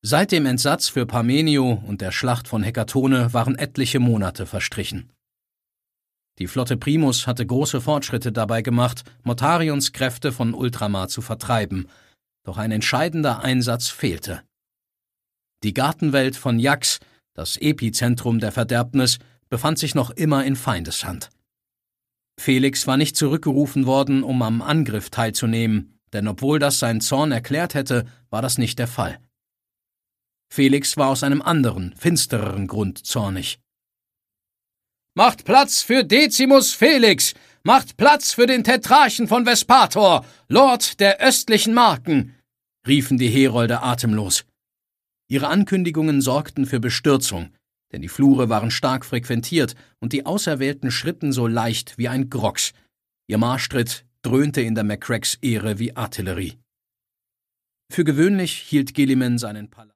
Seit dem Entsatz für Parmenio und der Schlacht von Hekatone waren etliche Monate verstrichen. Die Flotte Primus hatte große Fortschritte dabei gemacht, Mortarions Kräfte von Ultramar zu vertreiben, doch ein entscheidender Einsatz fehlte. Die Gartenwelt von Jax, das Epizentrum der Verderbnis, befand sich noch immer in Feindeshand. Felix war nicht zurückgerufen worden, um am Angriff teilzunehmen, denn obwohl das seinen Zorn erklärt hätte, war das nicht der Fall. Felix war aus einem anderen, finstereren Grund zornig. »Macht Platz für Decimus Felix! Macht Platz für den Tetrarchen von Vespator, Lord der östlichen Marken!« riefen die Herolde atemlos. Ihre Ankündigungen sorgten für Bestürzung, denn die Flure waren stark frequentiert und die Auserwählten schritten so leicht wie ein Grox. Ihr Marschtritt dröhnte in der Macracks Ehre wie Artillerie. Für gewöhnlich hielt Gilliman seinen Palast